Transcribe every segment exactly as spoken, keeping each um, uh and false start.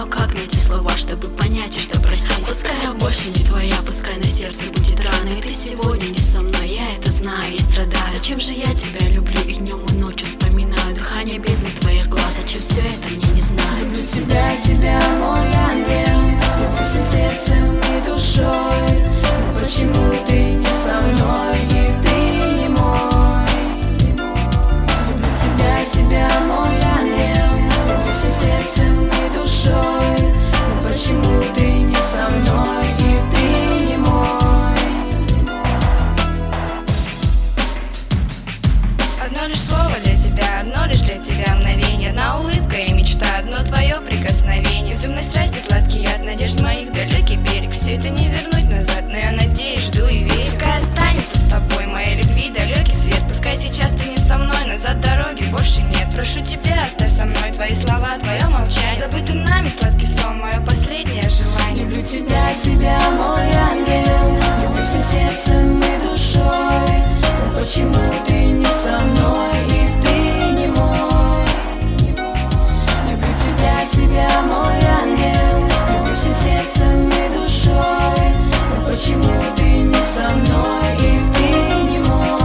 знаю, как найти слова, чтобы понять и что простить. Пускай я больше не твоя, пускай на сердце будет рано, и ты сегодня не со мной, я это знаю и страдаю. Зачем же я тебя люблю и днем и ночью вспоминаю дыхание бездны твоих глаз? Зачем все это мне не знаю? Люблю тебя, тебя, мой ангел, люблю всем сердцем и душой. Но почему ты не со мной, и ты не мой? Люблю тебя, тебя, мой ангел, люблю всем сердцем и душой. Но почему ты не со мной, и ты не мой? Одно лишь слово для тебя, одно лишь для тебя мгновение. Одна улыбка и мечта, одно твое прикосновение. Безумной страсти сладкий яд, надежд моих далекий берег. Все это не вернуть назад, но я надеюсь, жду и верю. Пускай останется с тобой моей любви далекий свет. Пускай сейчас ты не со мной, назад дороги больше нет. Прошу тебя, оставь со мной твои слова, твое молчание. Забытый нами сладкий сон, мое последнее желание. Люблю тебя, тебя, мой ангел, люблю всем сердцем и душой. Но почему ты не со мной, и ты не мой? Люблю тебя, тебя, мой ангел, люблю всем сердцем и душой. Но почему ты не со мной, и ты не мой?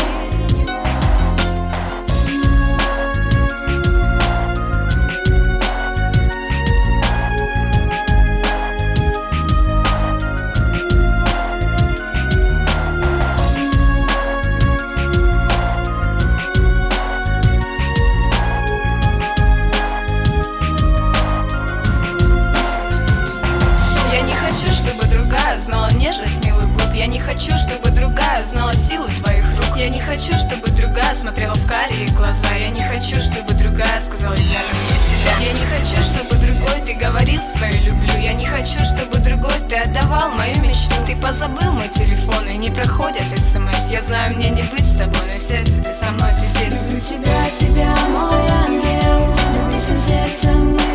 Знала нежность, милый клуб. Я не хочу, чтобы другая знала силу твоих рук. Я не хочу, чтобы другая смотрела в карие глаза. Я не хочу, чтобы другая сказала: я люблю тебя. Я не хочу, чтобы другой ты говорил свою люблю. Я не хочу, чтобы другой ты отдавал мою мечту. Ты позабыл мой телефон и не проходят смс. Я знаю, мне не быть с тобой, но в сердце ты со мной, ты здесь. Люблю тебя, тебя, мой ангел, люблю всем сердцем и